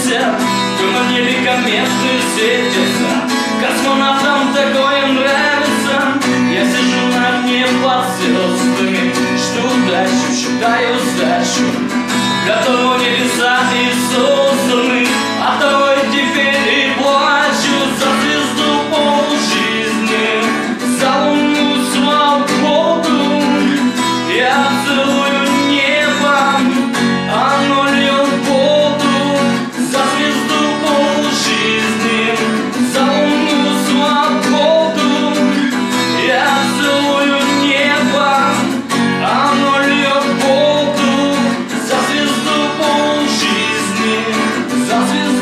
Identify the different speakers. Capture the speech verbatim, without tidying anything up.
Speaker 1: свет, то на небе кометы светятся. Космонавтам такое нравится. Я сижу на дне под звездами, жду дальше, считаю сдачу. Готовы небеса и созданы, а того теперь и плачу за звезду полжизни, за лунную свободу. Я целую небо, оно льет воду за звезду полжизни, за лунную свободу. Я целую небо, оно льет воду за звезду полжизни, за звезду.